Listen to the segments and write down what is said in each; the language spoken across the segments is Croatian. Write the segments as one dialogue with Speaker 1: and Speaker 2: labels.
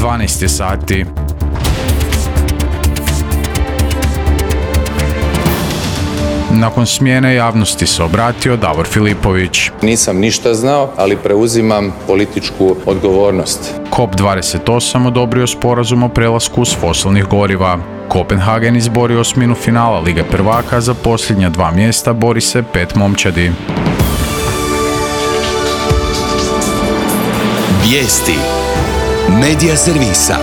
Speaker 1: 12 sati. Nakon smjene javnosti se obratio Davor Filipović.
Speaker 2: Nisam ništa znao, ali preuzimam političku odgovornost.
Speaker 1: COP28 odobrio sporazum o prelasku s fosilnih goriva. Kopenhagen izborio osminu finala Lige prvaka, za posljednja 2 mjesta bori se 5 momčadi.
Speaker 3: Vijesti Medija servisa.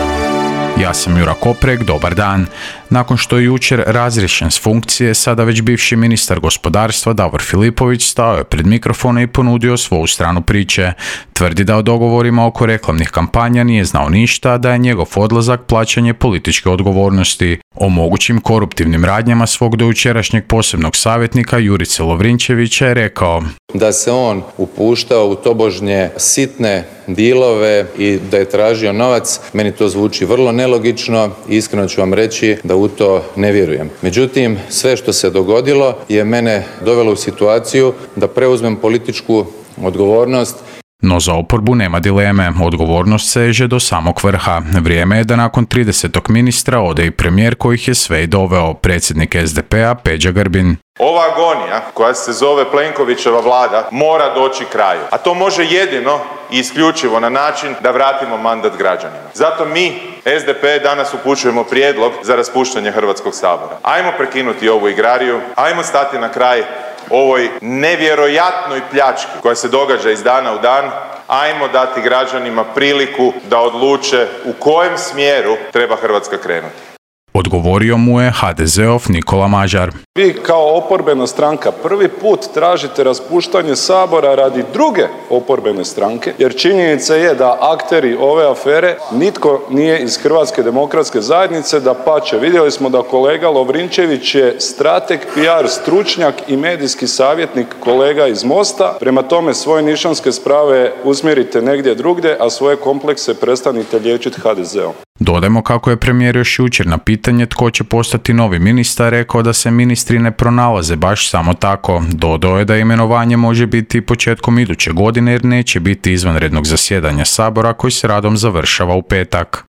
Speaker 1: Ja sam Jura Koprek, dobar dan. Nakon što je jučer razriješen s funkcije, sada već bivši ministar gospodarstva Davor Filipović stao je pred mikrofone i ponudio svoju stranu priče. Tvrdi da o dogovorima oko reklamnih kampanja nije znao ništa, da je njegov odlazak plaćanje političke odgovornosti. O mogućim koruptivnim radnjama svog dojučerašnjeg posebnog savjetnika Jurice Lovrinčevića je rekao
Speaker 2: da se on upuštao u tobožnje sitne dilove i da je tražio novac, meni to zvuči vrlo nelogično i iskreno ću vam reći da u to ne vjerujem. Međutim, sve što se dogodilo je mene dovelo u situaciju da preuzmem političku odgovornost.
Speaker 1: No za oporbu nema dileme, odgovornost seže do samog vrha. Vrijeme je da nakon 30. ministra ode i premijer kojih je sve i doveo, predsjednik SDP-a Peđa Grbin.
Speaker 4: Ova agonija koja se zove Plenkovićeva vlada mora doći kraju, a to može jedino i isključivo na način da vratimo mandat građanima. Zato mi, SDP, danas upućujemo prijedlog za raspuštanje Hrvatskog sabora. Ajmo prekinuti ovu igrariju, ajmo stati na kraj ovoj nevjerojatnoj pljački koja se događa iz dana u dan, ajmo dati građanima priliku da odluče u kojem smjeru treba Hrvatska krenuti.
Speaker 1: Odgovorio mu je HDZ-ov Nikola Mažar.
Speaker 5: Vi kao oporbena stranka prvi put tražite raspuštanje Sabora radi druge oporbene stranke, jer činjenica je da akteri ove afere nitko nije iz Hrvatske demokratske zajednice, dapače, vidjeli smo da kolega Lovrinčević je strateg, PR stručnjak i medijski savjetnik kolega iz Mosta. Prema tome, svoje nišanske sprave usmjerite negdje drugdje, a svoje komplekse prestanite liječiti HDZ-om.
Speaker 1: Dodajmo kako je premijer još jučer na pitanje tko će postati novi ministar rekao da se ministri ne pronalaze baš samo tako. Dodao je da imenovanje može biti početkom iduće godine jer neće biti izvanrednog zasjedanja Sabora koji se radom završava u petak.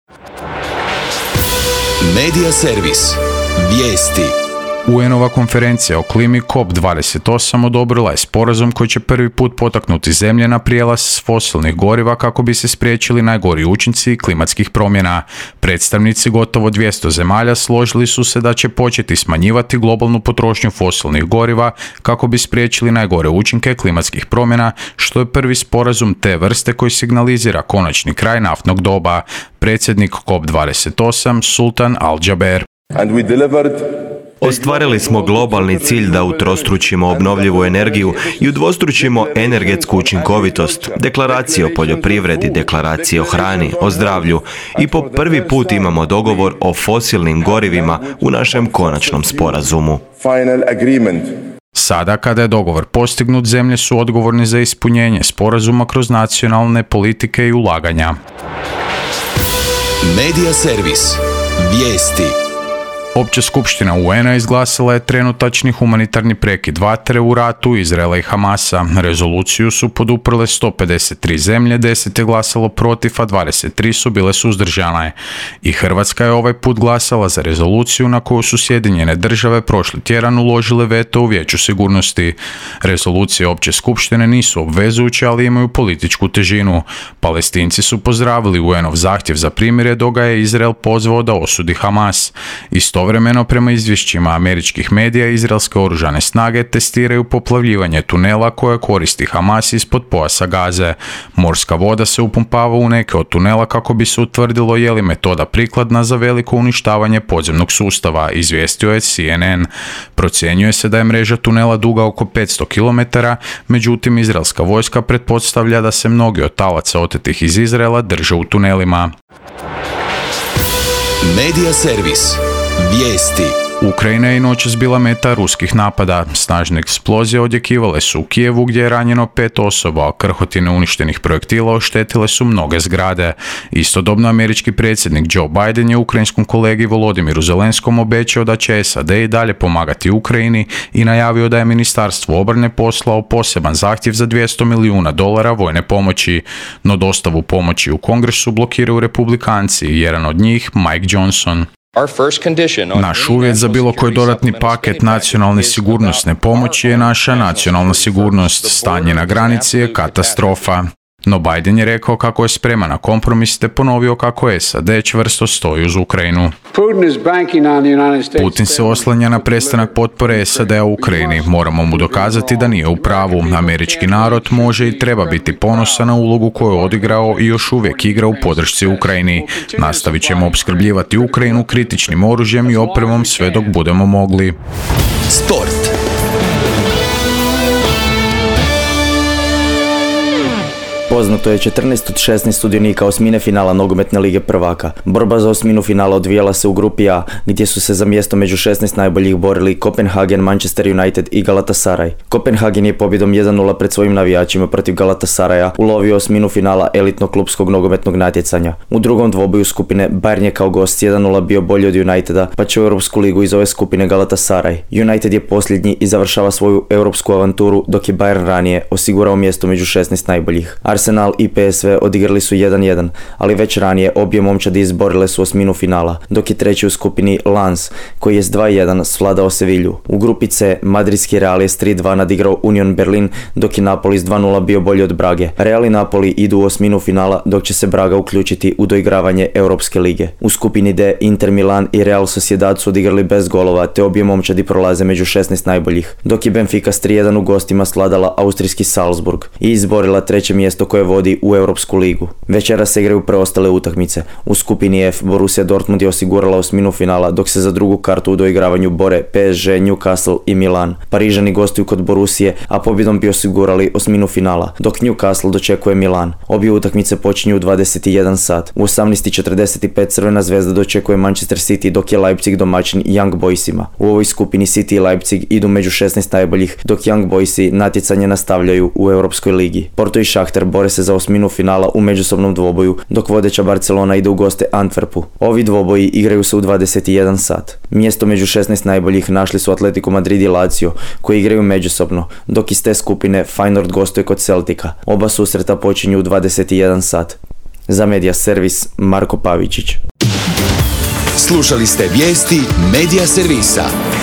Speaker 3: Medija servis. Vijesti.
Speaker 1: UN-ova konferencija o klimi COP28 odobrila je sporazum koji će prvi put potaknuti zemlje na prijelaz s fosilnih goriva kako bi se spriječili najgori učinci klimatskih promjena. Predstavnici gotovo 200 zemalja složili su se da će početi smanjivati globalnu potrošnju fosilnih goriva kako bi spriječili najgore učinke klimatskih promjena, što je prvi sporazum te vrste koji signalizira konačni kraj naftnog doba. Predsjednik COP28 Sultan Al Jaber.
Speaker 6: Ostvarili smo globalni cilj da utrostručimo obnovljivu energiju i udvostručimo energetsku učinkovitost, deklaracije o poljoprivredi, deklaracije o hrani, o zdravlju i po prvi put imamo dogovor o fosilnim gorivima u našem konačnom sporazumu.
Speaker 1: Sada, kada je dogovor postignut, zemlje su odgovorne za ispunjenje sporazuma kroz nacionalne politike i ulaganja.
Speaker 3: Medija servis. Vijesti.
Speaker 1: Opća skupština UN-a izglasala je trenutačni humanitarni prekid vatre u ratu Izraela i Hamasa. Rezoluciju su poduprle 153 zemlje, 10 je glasalo protiv, a 23 su bile suzdržane. I Hrvatska je ovaj put glasala za rezoluciju na koju su Sjedinjene države prošli tjedan uložile veto u Vijeću sigurnosti. Rezolucije opće skupštine nisu obvezujuće, ali imaju političku težinu. Palestinci su pozdravili UN-ov zahtjev za primirje, dok ga je Izrael pozvao da osudi Hamas. Istovremeno, prema izvješćima američkih medija, izraelske oružane snage testiraju poplavljivanje tunela koje koristi Hamas ispod pojasa Gaze. Morska voda se upumpava u neke od tunela kako bi se utvrdilo je li metoda prikladna za veliko uništavanje podzemnog sustava, izvijestio je CNN. Procjenjuje se da je mreža tunela duga oko 500 km, međutim izraelska vojska pretpostavlja da se mnogi od talaca otetih iz Izraela drže u tunelima.
Speaker 3: Medija servis. Vijesti.
Speaker 1: Ukrajina je i noćas bila meta ruskih napada. Snažne eksplozije odjekivale su u Kijevu gdje je ranjeno 5 osoba, a krhotine uništenih projektila oštetile su mnoge zgrade. Istodobno američki predsjednik Joe Biden je ukrajinskom kolegi Volodimiru Zelenskom obećao da će SAD i dalje pomagati Ukrajini i najavio da je Ministarstvo obrane poslao poseban zahtjev za $200 milijuna vojne pomoći, no dostavu pomoći u Kongresu blokiraju Republikanci, jedan od njih Mike Johnson. Naš uvjet za bilo koji dodatni paket nacionalne sigurnosne pomoći je naša nacionalna sigurnost. Stanje na granici je katastrofa. No Biden je rekao kako je spreman na kompromis te ponovio kako SAD čvrsto stoji uz Ukrajinu. Putin se oslanja na prestanak potpore SAD-a u Ukrajini. Moramo mu dokazati da nije u pravu. Američki narod može i treba biti ponosan na ulogu koju je odigrao i još uvijek igra u podršci Ukrajini. Nastavit ćemo opskrbljivati Ukrajinu kritičnim oružjem i opremom sve dok budemo mogli.
Speaker 3: Sport.
Speaker 7: Poznato je 14 od 16 sudionika osmine finala nogometne lige prvaka. Borba za osminu finala odvijala se u grupi A, gdje su se za mjesto među 16 najboljih borili Kopenhagen, Manchester United i Galatasaray. Kopenhagen je pobjedom 1-0 pred svojim navijačima protiv Galatasaraya ulovio osminu finala elitnog klubskog nogometnog natjecanja. U drugom dvoboju skupine Bayern je kao gost 1-0 bio bolji od Uniteda, pa će u Europsku ligu iz ove skupine Galatasaray. United je posljednji i završava svoju europsku avanturu, dok je Bayern ranije osigurao mjesto među 16 najboljih. Arsenal i PSV odigrali su 1-1, ali već ranije obje momčadi izborile su osminu finala, dok je treći u skupini Lens, koji je s 2-1 svladao Sevilju. U grupi C madridski Real je s 3-2 nadigrao Union Berlin, dok je Napoli s 2-0 bio bolji od Brage. Real i Napoli idu u osminu finala, dok će se Braga uključiti u doigravanje Europske lige. U skupini D Inter Milan i Real Sociedad su odigrali bez golova, te obje momčadi prolaze među 16 najboljih, dok je Benfica s 3-1 u gostima svladala austrijski Salzburg i izborila treće mjesto koje vodi u Europsku ligu. Večeras se igraju preostale utakmice. U skupini F Borussia Dortmund je osigurala osminu finala, dok se za drugu kartu u doigravanju bore PSG, Newcastle i Milan. Parižani gostuju kod Borussije, a pobjedom bi osigurali osminu finala, dok Newcastle dočekuje Milan. Obje utakmice počinju u 21 sat. U 18:45 Crvena zvezda dočekuje Manchester City, dok je Leipzig domaćin Young Boysima. U ovoj skupini City i Leipzig idu među 16 najboljih, dok Young Boysi natjecanje nastavljaju u Europskoj ligi. Porto i Shakhtar bore se za osminu finala u međusobnom dvoboju, dok vodeća Barcelona ide u goste Antwerpu. Ovi dvoboji igraju se u 21 sat. Mjesto među 16 najboljih našli su Atletico Madrid i Lazio, koji igraju međusobno, dok iz te skupine Feyenoord gostuje kod Celtica. Oba susreta počinju u 21 sat. Za Media Servis Marko Pavičić.
Speaker 3: Slušali ste vijesti Media Servisa.